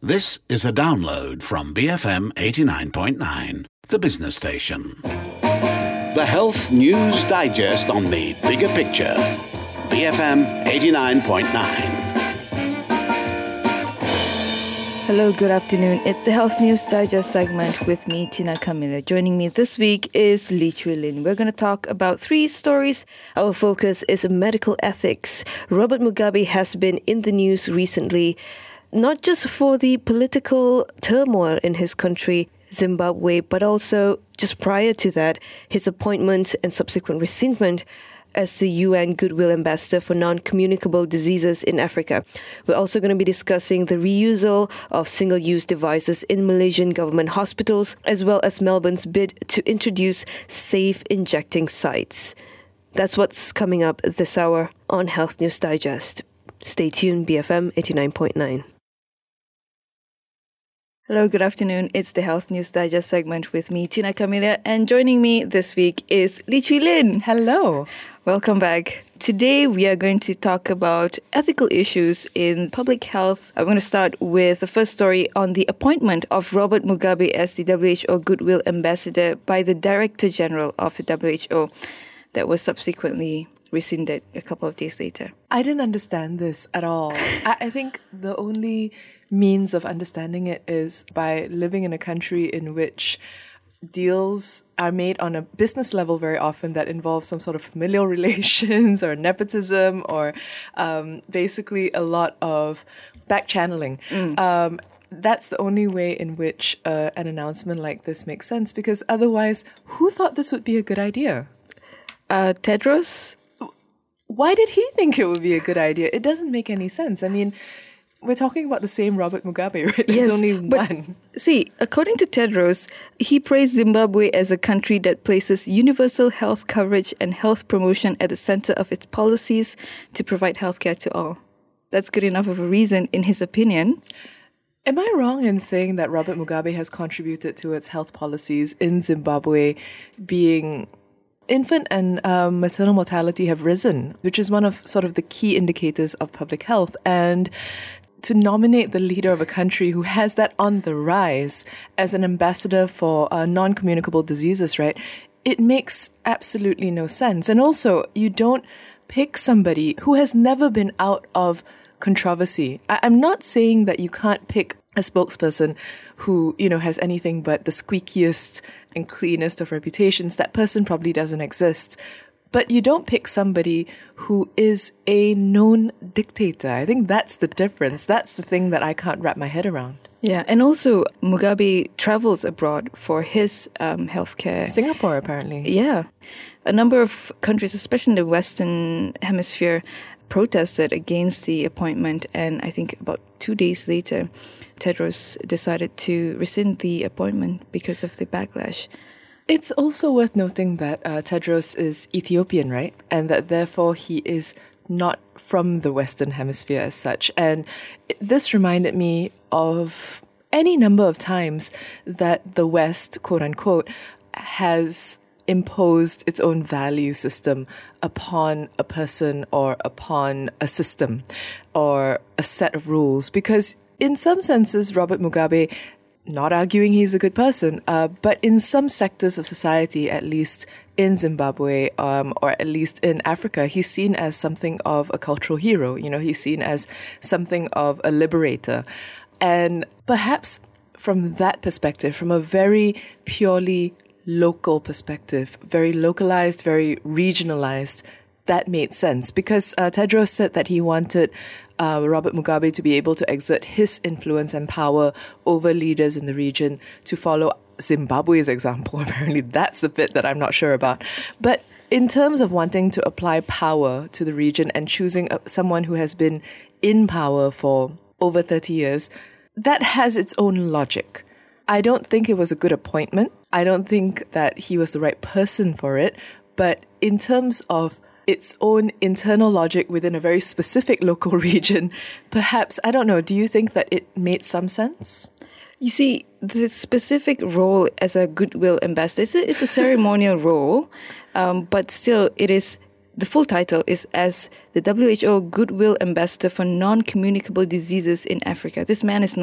This is a download from BFM 89.9, the business station. The Health News Digest on the bigger picture. BFM 89.9. Hello, good afternoon. It's the Health News Digest segment with me, Tina Camilla. Joining me this week is Lee Chui Lin. We're going to talk about three stories. Our focus is medical ethics. Robert Mugabe has been in the news recently, not just for the political turmoil in his country, Zimbabwe, but also just prior to that, his appointment and subsequent rescindment as the UN Goodwill Ambassador for Non-Communicable Diseases in Africa. We're also going to be discussing the reusal of single-use devices in Malaysian government hospitals, as well as Melbourne's bid to introduce safe injecting sites. That's what's coming up this hour on Health News Digest. Stay tuned, BFM 89.9. Hello, good afternoon. It's the Health News Digest segment with me, Tina Camilla, and joining me this week is Lee Chui Lin. Hello. Welcome back. Today we are going to talk about ethical issues in public health. I'm going to start with the first story on the appointment of Robert Mugabe as the WHO Goodwill Ambassador by the Director General of the WHO that was subsequently rescinded a couple of days later. I didn't understand this at all. I think the only means of understanding it is by living in a country in which deals are made on a business level very often that involve some sort of familial relations or nepotism or basically a lot of back channeling. That's the only way in which an announcement like this makes sense, because otherwise, who thought this would be a good idea? Tedros? Why did he think it would be a good idea? It doesn't make any sense. I mean, we're talking about the same Robert Mugabe, right? There's only one. See, according to Tedros, he praised Zimbabwe as a country that places universal health coverage and health promotion at the center of its policies to provide healthcare to all. That's good enough of a reason, in his opinion. Am I wrong in saying that Robert Mugabe has contributed to its health policies in Zimbabwe being infant and maternal mortality have risen, which is one of sort of the key indicators of public health. And to nominate the leader of a country who has that on the rise as an ambassador for non-communicable diseases, right? It makes absolutely no sense. And also, you don't pick somebody who has never been out of controversy. I'm not saying that you can't pick a spokesperson who, has anything but the squeakiest and cleanest of reputations. That person probably doesn't exist. But you don't pick somebody who is a known dictator. I think that's the difference. That's the thing that I can't wrap my head around. Yeah, and also Mugabe travels abroad for his healthcare. Singapore, apparently. Yeah. A number of countries, especially in the Western Hemisphere, protested against the appointment. And I think about 2 days later, Tedros decided to rescind the appointment because of the backlash. It's also worth noting that Tedros is Ethiopian, right? And that therefore he is not from the Western Hemisphere as such. And this reminded me of any number of times that the West, quote unquote, has imposed its own value system upon a person or upon a system or a set of rules. Because in some senses, Robert Mugabe, not arguing he's a good person, but in some sectors of society, at least in Zimbabwe or at least in Africa, he's seen as something of a cultural hero. He's seen as something of a liberator. And perhaps from that perspective, from a very purely local perspective, very localized, very regionalized, that made sense. Because Tedros said that he wanted Robert Mugabe to be able to exert his influence and power over leaders in the region to follow Zimbabwe's example. Apparently, that's the bit that I'm not sure about. But in terms of wanting to apply power to the region and choosing someone who has been in power for over 30 years, that has its own logic. I don't think it was a good appointment. I don't think that he was the right person for it. But in terms of its own internal logic within a very specific local region, perhaps, I don't know, do you think that it made some sense? You see, the specific role as a goodwill ambassador is a ceremonial role, but still it is the full title is as the WHO Goodwill Ambassador for Non-Communicable Diseases in Africa. This man is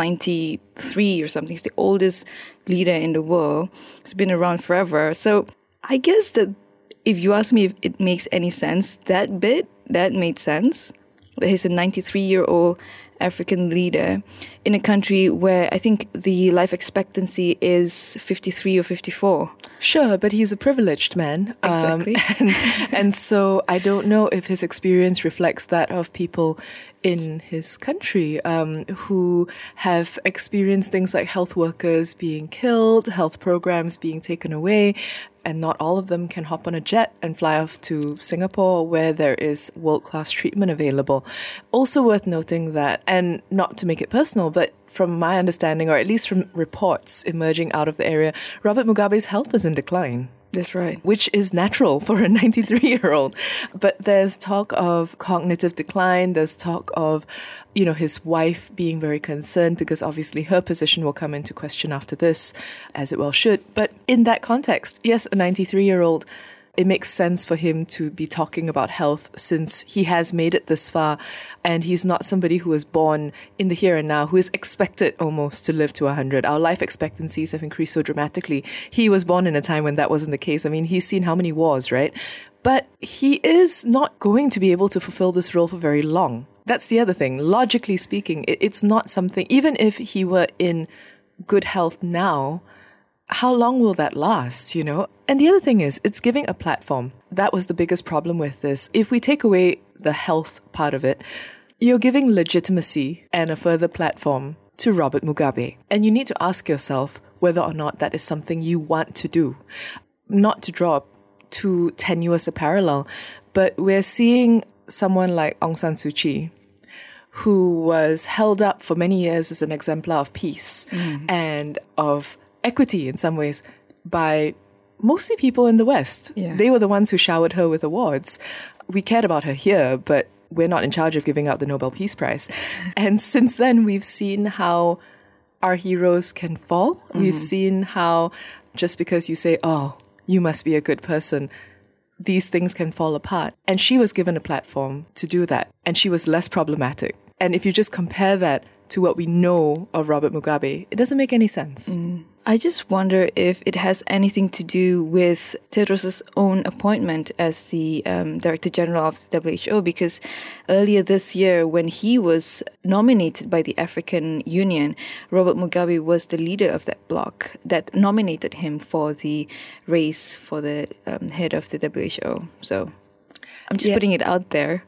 93 or something. He's the oldest leader in the world. He's been around forever. So I guess that if you ask me if it makes any sense, that made sense. He's a 93-year-old African leader in a country where I think the life expectancy is 53 or 54. Sure, but he's a privileged man. Exactly. And so I don't know if his experience reflects that of people in his country who have experienced things like health workers being killed, health programs being taken away, and not all of them can hop on a jet and fly off to Singapore where there is world-class treatment available. Also worth noting that, and not to make it personal, but from my understanding, or at least from reports emerging out of the area, Robert Mugabe's health is in decline. That's right. Which is natural for a 93-year-old. But there's talk of cognitive decline. There's talk of, his wife being very concerned because obviously her position will come into question after this, as it well should. But in that context, yes, a 93-year-old, it makes sense for him to be talking about health since he has made it this far and he's not somebody who was born in the here and now, who is expected almost to live to 100. Our life expectancies have increased so dramatically. He was born in a time when that wasn't the case. I mean, he's seen how many wars, right? But he is not going to be able to fulfill this role for very long. That's the other thing. Logically speaking, it's not something, even if he were in good health now, how long will that last, And the other thing is, it's giving a platform. That was the biggest problem with this. If we take away the health part of it, you're giving legitimacy and a further platform to Robert Mugabe. And you need to ask yourself whether or not that is something you want to do. Not to draw too tenuous a parallel, but we're seeing someone like Aung San Suu Kyi, who was held up for many years as an exemplar of peace and of equity in some ways by mostly people in the West. Yeah. They were the ones who showered her with awards. We cared about her here, but we're not in charge of giving out the Nobel Peace Prize. And since then, we've seen how our heroes can fall. We've seen how just because you say, oh, you must be a good person, these things can fall apart. And she was given a platform to do that. And she was less problematic. And if you just compare that to what we know of Robert Mugabe, it doesn't make any sense. I just wonder if it has anything to do with Tedros' own appointment as the Director General of the WHO, because earlier this year, when he was nominated by the African Union, Robert Mugabe was the leader of that bloc that nominated him for the race for the head of the WHO. So I'm just putting it out there.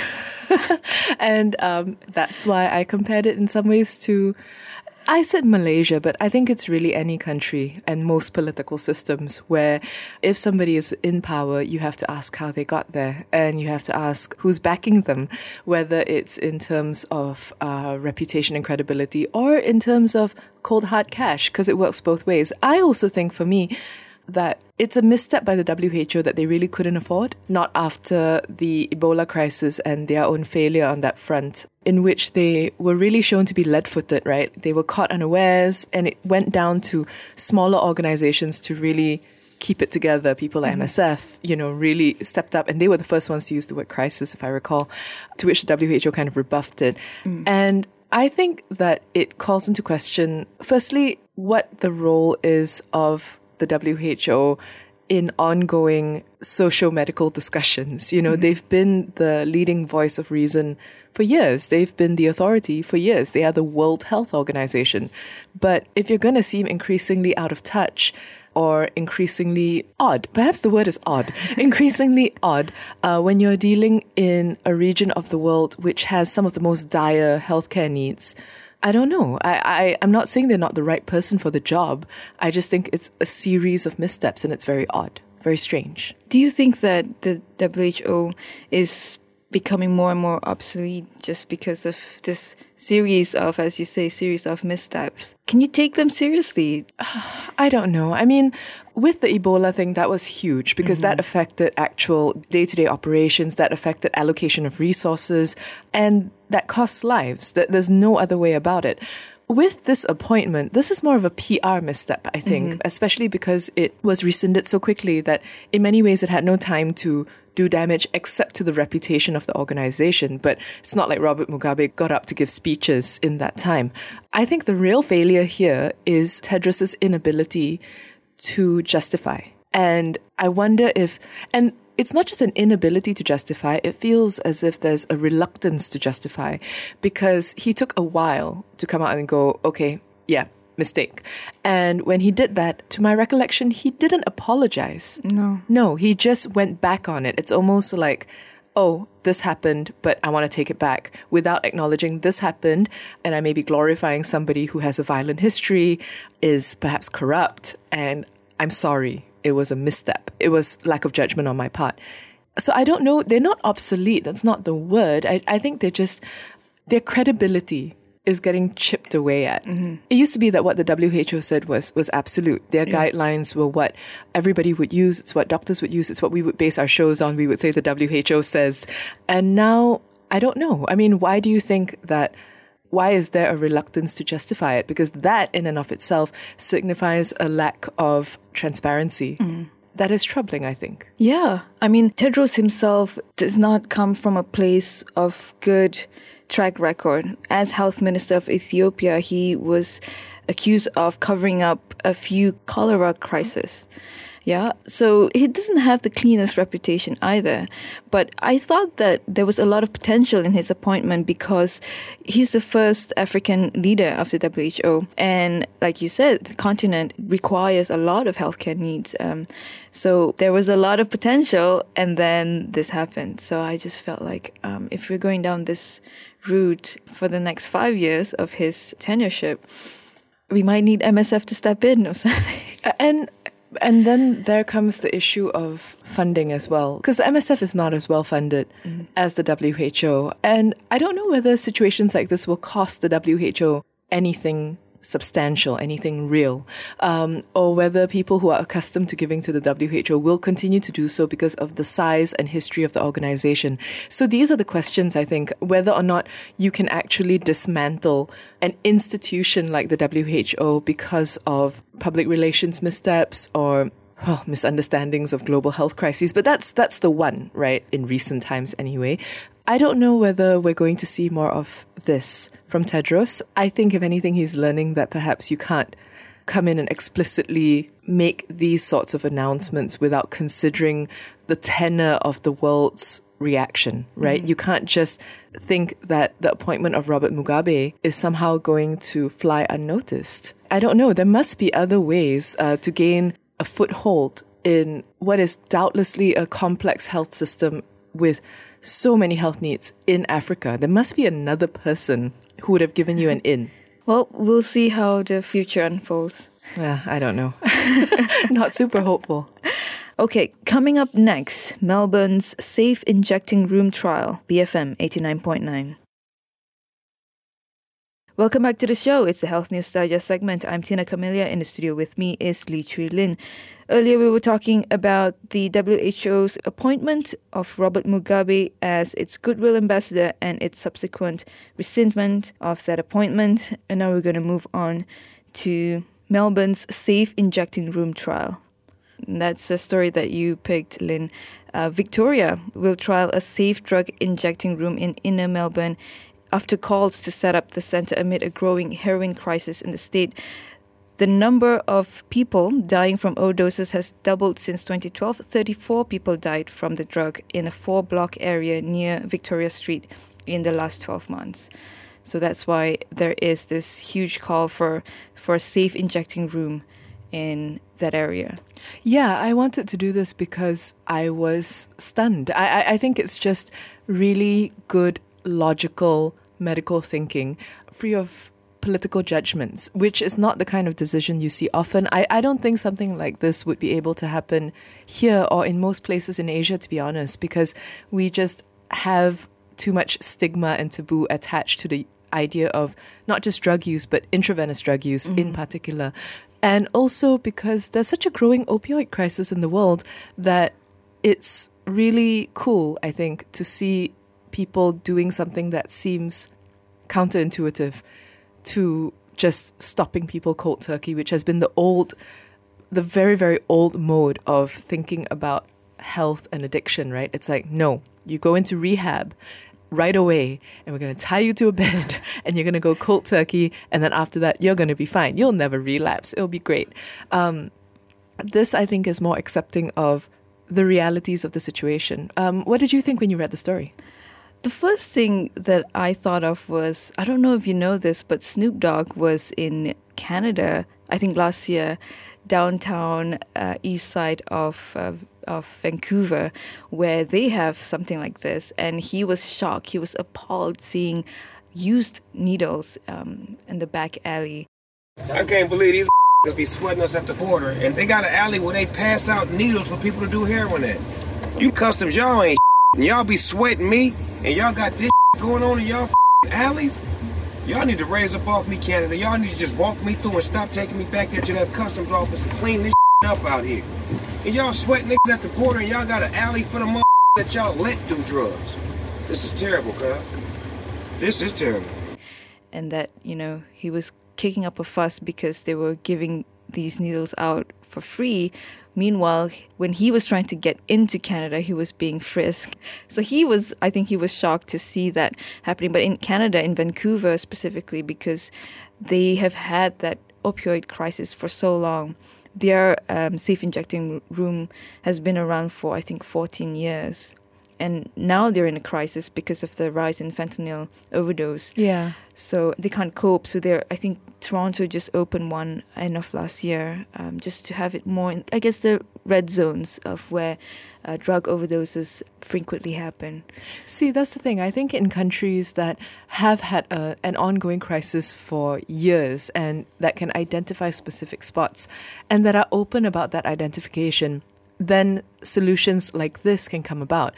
And that's why I compared it in some ways to, I said Malaysia, but I think it's really any country and most political systems where if somebody is in power, you have to ask how they got there and you have to ask who's backing them, whether it's in terms of reputation and credibility or in terms of cold hard cash, because it works both ways. I also think for me that it's a misstep by the WHO that they really couldn't afford, not after the Ebola crisis and their own failure on that front, in which they were really shown to be lead-footed, right? They were caught unawares, and it went down to smaller organizations to really keep it together. People like MSF, really stepped up, and they were the first ones to use the word crisis, if I recall, to which the WHO kind of rebuffed it. And I think that it calls into question, firstly, what the role is of the WHO in ongoing socio-medical discussions. They've been the leading voice of reason for years. They've been the authority for years. They are the World Health Organization. But if you're going to seem increasingly out of touch or increasingly odd, perhaps the word is odd, increasingly odd, when you're dealing in a region of the world which has some of the most dire healthcare needs, I don't know. I'm not saying they're not the right person for the job. I just think it's a series of missteps and it's very odd, very strange. Do you think that the WHO is becoming more and more obsolete just because of this series of, as you say, series of missteps? Can you take them seriously? I don't know. I mean, with the Ebola thing, that was huge because that affected actual day-to-day operations, that affected allocation of resources, and that costs lives. There's no other way about it. with this appointment, this is more of a PR misstep, I think, especially because it was rescinded so quickly that in many ways it had no time to do damage except to the reputation of the organization. But it's not like Robert Mugabe got up to give speeches in that time. I think the real failure here is Tedros's inability to justify. And I wonder if, and it's not just an inability to justify, it feels as if there's a reluctance to justify, because he took a while to come out and go, okay, yeah, mistake. And when he did that, to my recollection, he didn't apologize. No, he just went back on it. It's almost like, oh, this happened, but I want to take it back, without acknowledging this happened, and I may be glorifying somebody who has a violent history, is perhaps corrupt, and I'm sorry. It was a misstep. It was lack of judgment on my part. So I don't know. They're not obsolete. That's not the word. I think their credibility is getting chipped away at. It used to be that what the WHO said was absolute. Their guidelines were what everybody would use. It's what doctors would use. It's what we would base our shows on. We would say the WHO says. And now, I don't know. I mean, why do you think that? Why is there a reluctance to justify it? Because that in and of itself signifies a lack of transparency. That is troubling, I think. Yeah. I mean, Tedros himself does not come from a place of good track record. As health minister of Ethiopia, he was accused of covering up a few cholera crises. Yeah, so he doesn't have the cleanest reputation either. But I thought that there was a lot of potential in his appointment because he's the first African leader of the WHO. And like you said, the continent requires a lot of healthcare needs. So there was a lot of potential, and then this happened. So I just felt like if we're going down this route for the next 5 years of his tenureship, we might need MSF to step in or something. And then there comes the issue of funding as well, because the MSF is not as well funded as the WHO. And I don't know whether situations like this will cost the WHO anything substantial, anything real, or whether people who are accustomed to giving to the WHO will continue to do so because of the size and history of the organization. So these are the questions, I think, whether or not you can actually dismantle an institution like the WHO because of public relations missteps or misunderstandings of global health crises. But that's the one, right, in recent times anyway. I don't know whether we're going to see more of this from Tedros. I think, if anything, he's learning that perhaps you can't come in and explicitly make these sorts of announcements without considering the tenor of the world's reaction, right? You can't just think that the appointment of Robert Mugabe is somehow going to fly unnoticed. I don't know. There must be other ways to gain a foothold in what is doubtlessly a complex health system with so many health needs in Africa. There must be another person who would have given you an in. Well, we'll see how the future unfolds. I don't know. Not super hopeful. Okay, coming up next, Melbourne's safe injecting room trial, BFM 89.9. Welcome back to the show. It's the Health News Digest segment. I'm Tina Camelia. In the studio with me is Lee Chui Lin. Earlier we were talking about the WHO's appointment of Robert Mugabe as its goodwill ambassador and its subsequent rescindment of that appointment. And now we're going to move on to Melbourne's safe injecting room trial. And that's a story that you picked, Lynn. Victoria will trial a safe drug injecting room in inner Melbourne after calls to set up the centre amid a growing heroin crisis in the state. The number of people dying from overdoses has doubled since 2012. 34 people died from the drug in a 4-block area near Victoria Street in the last 12 months. So that's why there is this huge call for a safe injecting room in that area. Yeah, I wanted to do this because I was stunned. I think it's just really good, logical medical thinking, free of political judgments, which is not the kind of decision you see often. I don't think something like this would be able to happen here or in most places in Asia, to be honest, because we just have too much stigma and taboo attached to the idea of not just drug use, but intravenous drug use in particular. And also because there's such a growing opioid crisis in the world that it's really cool, I think, to see people doing something that seems counterintuitive to just stopping people cold turkey, which has been the very, very old mode of thinking about health and addiction, right? It's like, no, you go into rehab right away and we're going to tie you to a bed and you're going to go cold turkey, and then after that you're going to be fine. You'll never relapse. It'll be great. This, I think, is more accepting of the realities of the situation. What did you think when you read the story? The first thing that I thought of was, I don't know if you know this, but Snoop Dogg was in Canada, I think last year, downtown east side of Vancouver, where they have something like this. And he was shocked. He was appalled seeing used needles in the back alley. I can't believe these be sweating us at the border, and they got an alley where they pass out needles for people to do heroin at. You customs, y'all ain't and y'all be sweating me, and y'all got this going on in y'all alleys? Y'all need to raise up off me, Canada. Y'all need to just walk me through and stop taking me back there to that customs office and clean this up out here. And y'all sweating niggas at the border, and y'all got an alley for the that y'all let do drugs. This is terrible, cuz. This is terrible. And that, he was kicking up a fuss because they were giving these needles out for free. Meanwhile, when he was trying to get into Canada, he was being frisked. So I think he was shocked to see that happening. But in Canada, in Vancouver specifically, because they have had that opioid crisis for so long, their safe injecting room has been around for, I think, 14 years. And now they're in a crisis because of the rise in fentanyl overdose. Yeah. So they can't cope. So I think Toronto just opened one end of last year, just to have it more in, I guess, the red zones of where drug overdoses frequently happen. See, that's the thing. I think in countries that have had an ongoing crisis for years and that can identify specific spots and that are open about that identification, then solutions like this can come about.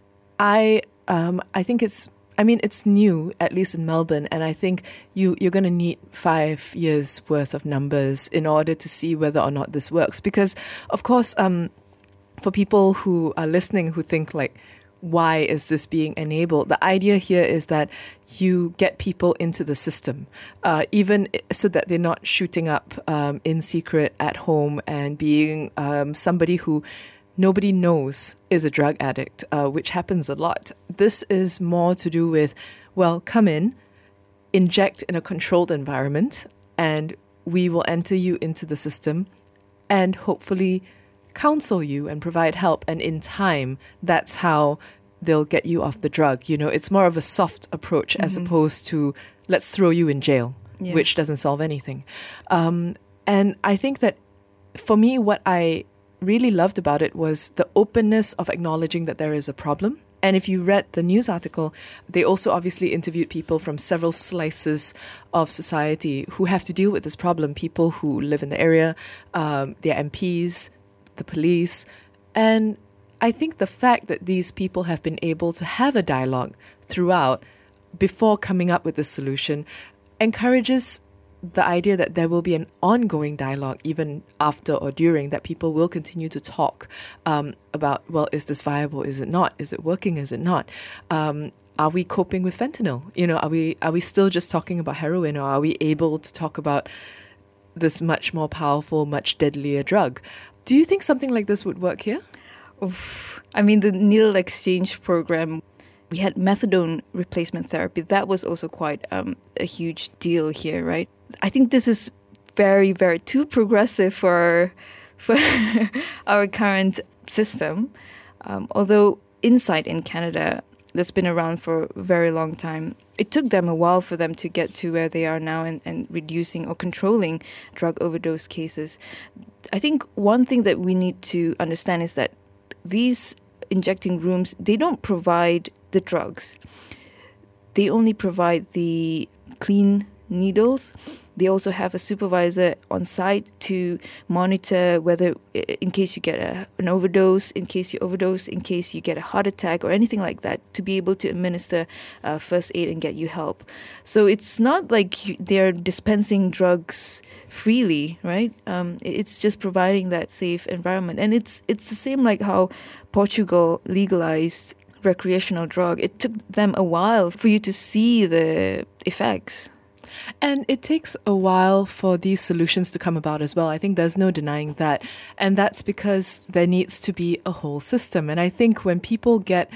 I think it's new, at least in Melbourne, and I think you're going to need 5 years worth of numbers in order to see whether or not this works. Because, of course, for people who are listening who think like, why is this being enabled? The idea here is that you get people into the system, even so that they're not shooting up in secret at home and being somebody who nobody knows is a drug addict, which happens a lot. This is more to do with, come in, inject in a controlled environment, and we will enter you into the system and hopefully counsel you and provide help. And in time, that's how they'll get you off the drug. It's more of a soft approach as opposed to let's throw you in jail, which doesn't solve anything. And I think that for me, what I really loved about it was the openness of acknowledging that there is a problem. And if you read the news article, they also obviously interviewed people from several slices of society who have to deal with this problem, people who live in the area, their MPs, the police. And I think the fact that these people have been able to have a dialogue throughout before coming up with this solution encourages the idea that there will be an ongoing dialogue even after or during, that people will continue to talk about, is this viable? Is it not? Is it working? Is it not? Are we coping with fentanyl? Are we still just talking about heroin, or are we able to talk about this much more powerful, much deadlier drug? Do you think something like this would work here? Oof. I mean, the needle exchange program, we had methadone replacement therapy. That was also quite a huge deal here, right? I think this is very, very too progressive for our current system. Although Inside in Canada, that's been around for a very long time, it took them a while for them to get to where they are now and reducing or controlling drug overdose cases. I think one thing that we need to understand is that these injecting rooms, they don't provide the drugs. They only provide the clean needles. They also have a supervisor on site to monitor whether, in case you get an overdose, in case you overdose, in case you get a heart attack or anything like that, to be able to administer first aid and get you help. So it's not like they're dispensing drugs freely, right? It's just providing that safe environment. And it's the same like how Portugal legalized recreational drug. It took them a while for you to see the effects. And it takes a while for these solutions to come about as well. I think there's no denying that. And that's because there needs to be a whole system. And I think when people get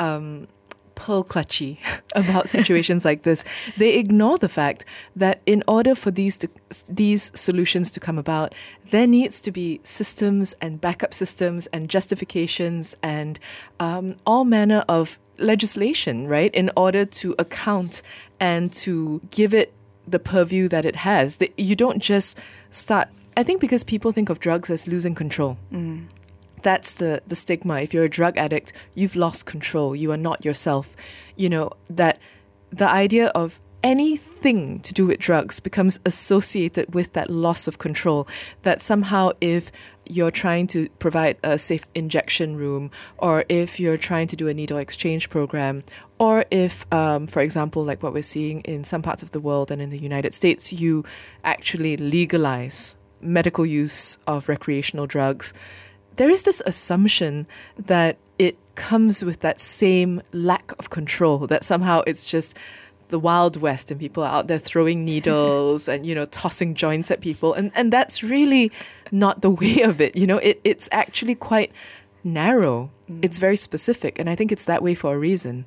pearl clutchy about situations like this, they ignore the fact that in order for these solutions to come about, there needs to be systems and backup systems and justifications and all manner of legislation, right, in order to account and to give it the purview that it has. That you don't just start, I think because people think of drugs as losing control. That's the stigma. If you're a drug addict, you've lost control. You are not yourself. You know, that the idea of anything to do with drugs becomes associated with that loss of control. That somehow if you're trying to provide a safe injection room, or if you're trying to do a needle exchange program, or if, for example, like what we're seeing in some parts of the world and in the United States, you actually legalize medical use of recreational drugs, there is this assumption that it comes with that same lack of control, that somehow it's just the Wild West and people are out there throwing needles and, you know, tossing joints at people. And that's really not the way of it. You know, it's actually quite narrow. It's very specific. And I think it's that way for a reason.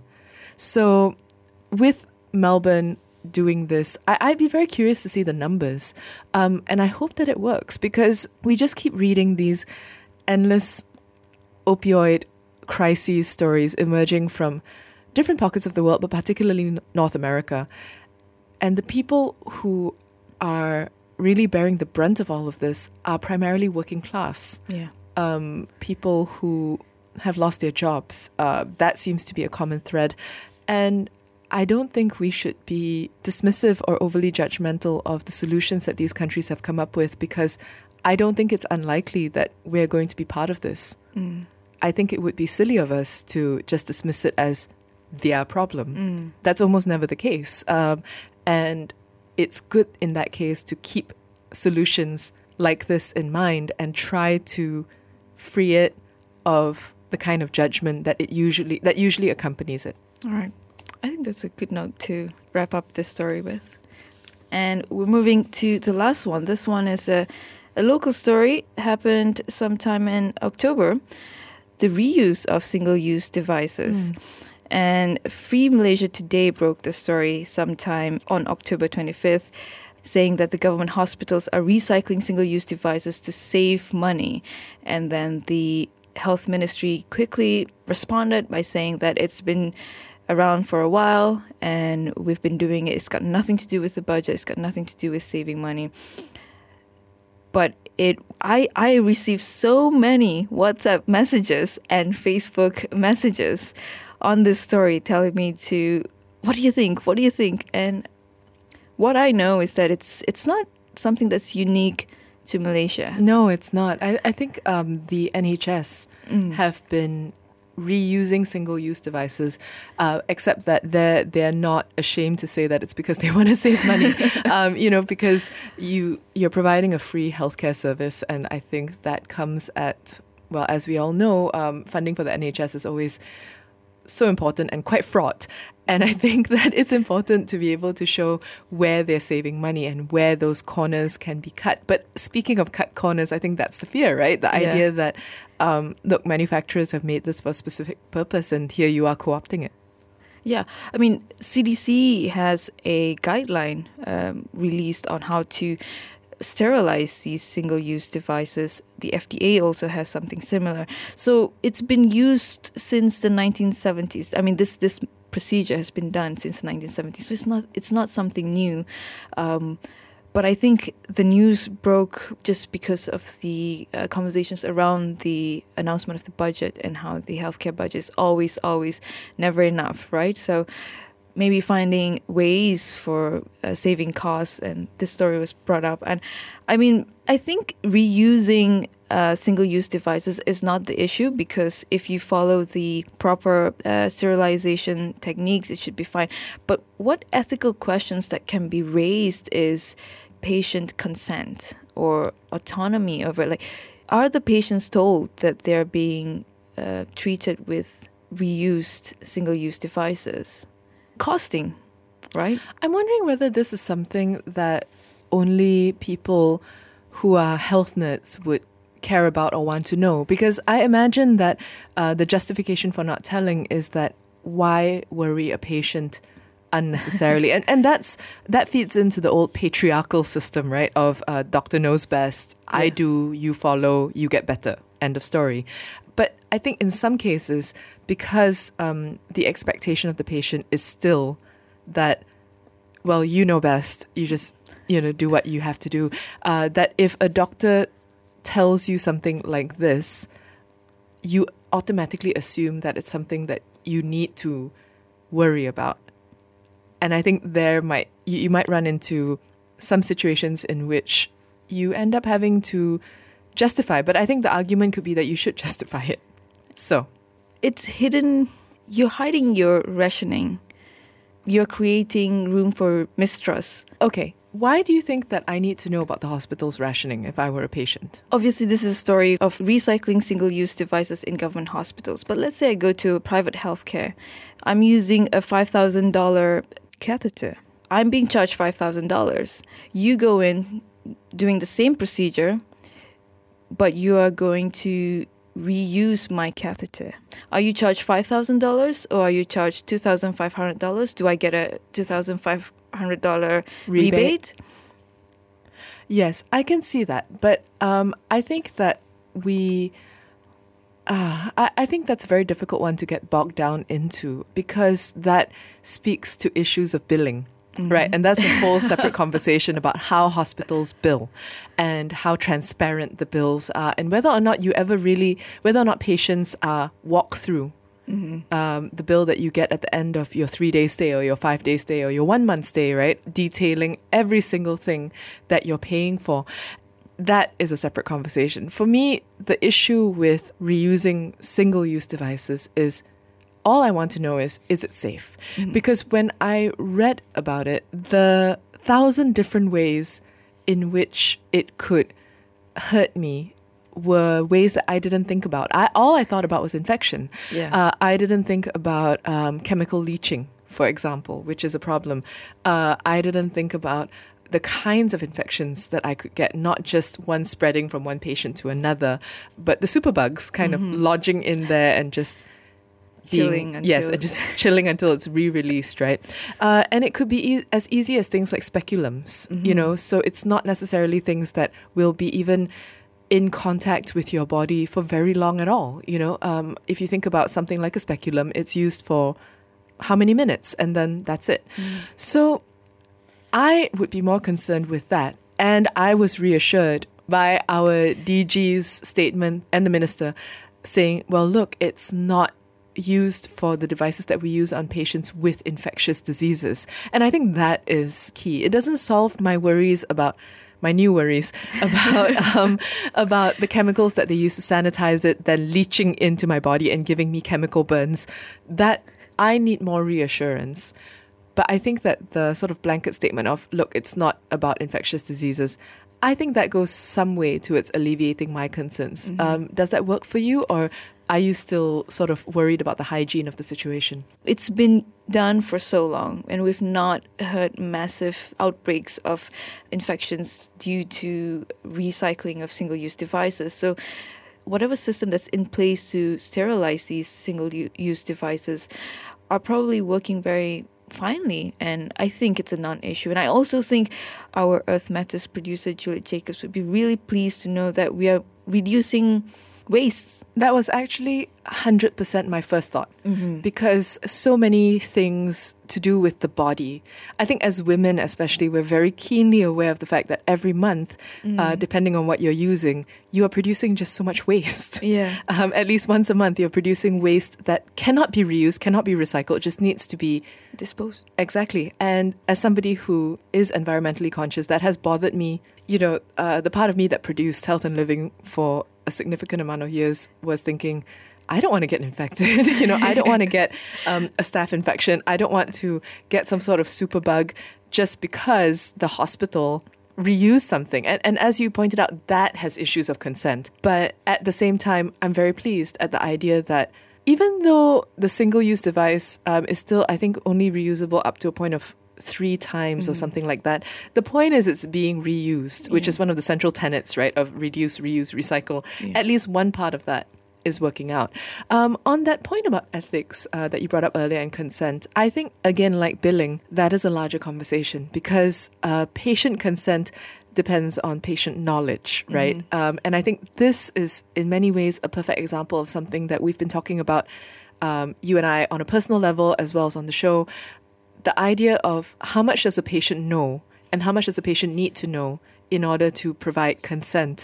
So with Melbourne doing this, I'd be very curious to see the numbers. And I hope that it works, because we just keep reading these endless opioid crises stories emerging from different pockets of the world, but particularly North America. And the people who are really bearing the brunt of all of this are primarily working class. Yeah. People who have lost their jobs. That seems to be a common thread. And I don't think we should be dismissive or overly judgmental of the solutions that these countries have come up with, because I don't think it's unlikely that we're going to be part of this. I think it would be silly of us to just dismiss it as their problem. That's almost never the case. And it's good in that case to keep solutions like this in mind and try to free it of the kind of judgment that usually accompanies it. All right. I think that's a good note to wrap up this story with. And we're moving to the last one. This one is a local story, happened sometime in October. The reuse of single-use devices. And Free Malaysia Today broke the story sometime on October 25th, saying that the government hospitals are recycling single-use devices to save money. And then the Health Ministry quickly responded by saying that it's been around for a while and we've been doing it. It's got nothing to do with the budget. It's got nothing to do with saving money. But I received so many WhatsApp messages and Facebook messages on this story telling me what do you think? What do you think? And what I know is that it's not something that's unique to Malaysia. No, it's not. I think the NHS have been reusing single-use devices, except that they're not ashamed to say that it's because they want to save money. Because you're providing a free healthcare service, and I think that comes at, well, as we all know, funding for the NHS is always so important and quite fraught. And I think that it's important to be able to show where they're saving money and where those corners can be cut. But speaking of cut corners, I think that's the fear, right? The idea that, look, manufacturers have made this for a specific purpose and here you are co-opting it. Yeah, I mean, CDC has a guideline released on how to sterilize these single-use devices. The FDA also has something similar. So it's been used since the 1970s. I mean, this procedure has been done since the 1970s. So it's not something new. But I think the news broke just because of the conversations around the announcement of the budget and how the healthcare budget is always never enough, right? So maybe finding ways for saving costs, and this story was brought up. And I mean, I think reusing single-use devices is not the issue, because if you follow the proper sterilization techniques, it should be fine. But what ethical questions that can be raised is patient consent or autonomy over, like, are the patients told that they're being treated with reused single-use devices? Costing right? I'm wondering whether this is something that only people who are health nerds would care about or want to know. Because I imagine that the justification for not telling is that why worry a patient unnecessarily? and that feeds into the old patriarchal system, right? Of doctor knows best, yeah. I do, you follow, you get better. End of story. But I think in some cases, because the expectation of the patient is still that, well, you know best, you just, do what you have to do, that if a doctor tells you something like this, you automatically assume that it's something that you need to worry about. And I think you might run into some situations in which you end up having to justify. But I think the argument could be that you should justify it. So it's hidden. You're hiding your rationing. You're creating room for mistrust. Okay. Why do you think that I need to know about the hospital's rationing if I were a patient? Obviously, this is a story of recycling single-use devices in government hospitals. But let's say I go to private healthcare. I'm using a $5,000 catheter. I'm being charged $5,000. You go in doing the same procedure, but you are going to reuse my catheter. Are you charged $5,000 or are you charged $2,500? Do I get a $2,500 rebate? Yes, I can see that. But I think that I think that's a very difficult one to get bogged down into, because that speaks to issues of billing. Mm-hmm. Right. And that's a whole separate conversation about how hospitals bill and how transparent the bills are, and whether or not patients walk through the bill that you get at the end of your 3-day stay or your 5-day stay or your 1-month stay, right? Detailing every single thing that you're paying for. That is a separate conversation. For me, the issue with reusing single-use devices is, all I want to know is it safe? Mm-hmm. Because when I read about it, the 1,000 different ways in which it could hurt me were ways that I didn't think about. All I thought about was infection. Yeah. I didn't think about chemical leaching, for example, which is a problem. I didn't think about the kinds of infections that I could get, not just one spreading from one patient to another, but the superbugs kind of lodging in there and just chilling and just chilling until it's re-released, right? And it could be as easy as things like speculums, so it's not necessarily things that will be even in contact with your body for very long at all. If you think about something like a speculum, it's used for how many minutes, and then that's it. So I would be more concerned with that. And I was reassured by our DG's statement and the minister saying, well, look, it's not used for the devices that we use on patients with infectious diseases. And I think that is key. It doesn't solve my worries about about the chemicals that they use to sanitize it, then leaching into my body and giving me chemical burns. That I need more reassurance. But I think that the sort of blanket statement of, look, it's not about infectious diseases, I think that goes some way towards alleviating my concerns. Does that work for you, or are you still sort of worried about the hygiene of the situation? It's been done for so long, and we've not heard massive outbreaks of infections due to recycling of single-use devices. So whatever system that's in place to sterilize these single-use devices are probably working very finely, and I think it's a non-issue. And I also think our Earth Matters producer Juliet Jacobs would be really pleased to know that we are reducing wastes. That was actually 100% my first thought, because so many things to do with the body. I think as women especially, we're very keenly aware of the fact that every month, depending on what you're using, you are producing just so much waste. Yeah. At least once a month, you're producing waste that cannot be reused, cannot be recycled, just needs to be disposed. Exactly. And as somebody who is environmentally conscious, that has bothered me. The part of me that produced Health and Living for a significant amount of years was thinking, I don't want to get infected. I don't want to get a staph infection. I don't want to get some sort of superbug just because the hospital reused something. And as you pointed out, that has issues of consent. But at the same time, I'm very pleased at the idea that even though the single-use device is still, I think, only reusable up to a point of 3 times or something like that. The point is it's being reused, which is one of the central tenets, right, of reduce, reuse, recycle. At least one part of that is working out. On that point about ethics that you brought up earlier and consent, I think, again, like billing, that is a larger conversation because patient consent depends on patient knowledge, right? And I think this is in many ways a perfect example of something that we've been talking about, you and I, on a personal level as well as on the show. The idea of how much does a patient know and how much does a patient need to know in order to provide consent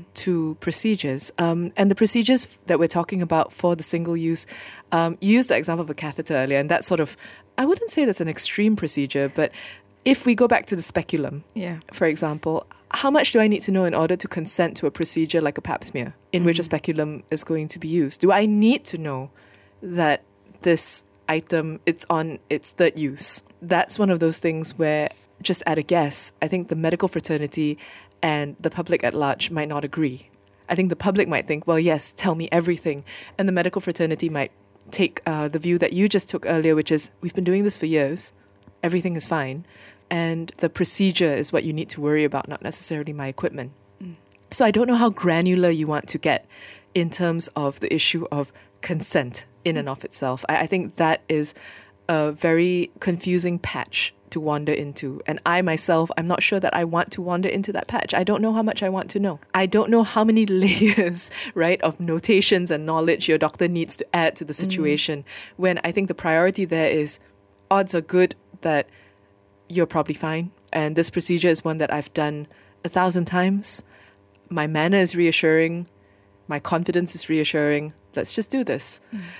to procedures. And the procedures that we're talking about for the single use, you used the example of a catheter earlier, and that's sort of, I wouldn't say that's an extreme procedure, but if we go back to the speculum, for example, how much do I need to know in order to consent to a procedure like a pap smear in which a speculum is going to be used? Do I need to know that this item, it's on its third use? That's one of those things where, just at a guess, I think the medical fraternity and the public at large might not agree. I think the public might think, well, yes, tell me everything. And the medical fraternity might take the view that you just took earlier, which is, we've been doing this for years. Everything is fine. And the procedure is what you need to worry about, not necessarily my equipment. So I don't know how granular you want to get in terms of the issue of consent in and of itself. I think that is a very confusing patch to wander into. And I myself, I'm not sure that I want to wander into that patch. I don't know how much I want to know. I don't know how many layers, right, of notations and knowledge your doctor needs to add to the situation, when I think the priority there is odds are good that you're probably fine. And this procedure is one that I've done 1,000 times. My manner is reassuring. My confidence is reassuring. Let's just do this.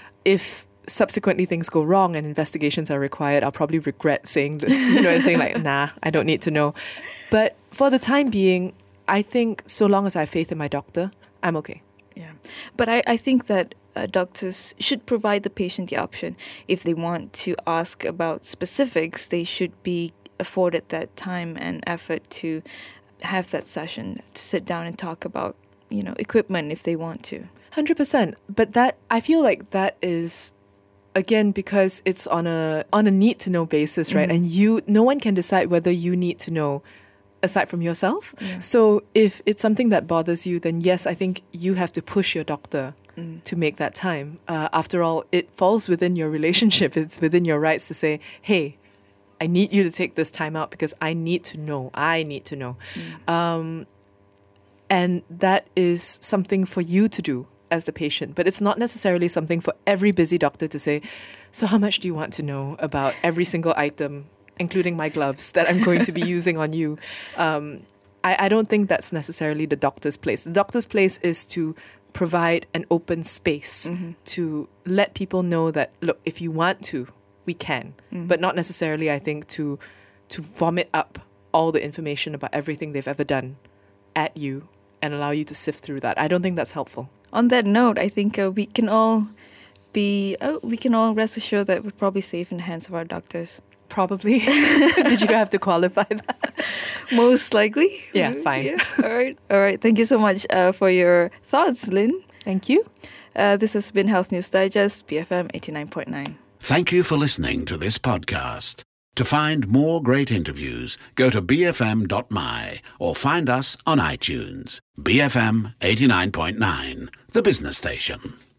If subsequently things go wrong and investigations are required, I'll probably regret saying this, and saying like, nah, I don't need to know. But for the time being, I think so long as I have faith in my doctor, I'm okay. Yeah. But I think that doctors should provide the patient the option. If they want to ask about specifics, they should be afforded that time and effort to have that session, to sit down and talk about, equipment if they want to. 100%. But that, I feel like that is, again, because it's on a need to know basis, right? And no one can decide whether you need to know aside from yourself. So if it's something that bothers you, then yes, I think you have to push your doctor to make that time. After all, it falls within your relationship. It's within your rights to say, hey, I need you to take this time out because I need to know. And that is something for you to do as the patient. But it's not necessarily something for every busy doctor to say, so how much do you want to know about every single item, including my gloves that I'm going to be using on you? I don't think that's necessarily the doctor's place. The doctor's place is to provide an open space to let people know that, look, if you want to, we can. But not necessarily, I think, to vomit up all the information about everything they've ever done at you and allow you to sift through that. I don't think that's helpful. On that note, I think we can all rest assured that we're probably safe in the hands of our doctors. Probably. Did you have to qualify that? Most likely. Yeah, fine. Yeah. All right. Thank you so much for your thoughts, Lynn. Thank you. This has been Health News Digest, BFM 89.9. Thank you for listening to this podcast. To find more great interviews, go to bfm.my or find us on iTunes. BFM 89.9, the business station.